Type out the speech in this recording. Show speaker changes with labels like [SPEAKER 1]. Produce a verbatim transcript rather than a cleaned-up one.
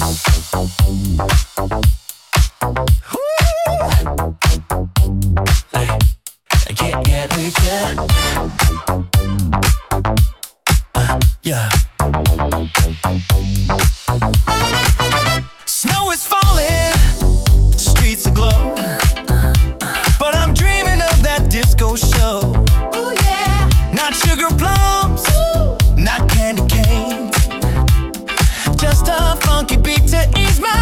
[SPEAKER 1] Get, get with ya. Uh, yeah. Snow is falling, streets aglow, but I'm dreaming of that disco show. Ooh, yeah. Not sugar plums, ooh, not candy canes, just a funky beat to ease my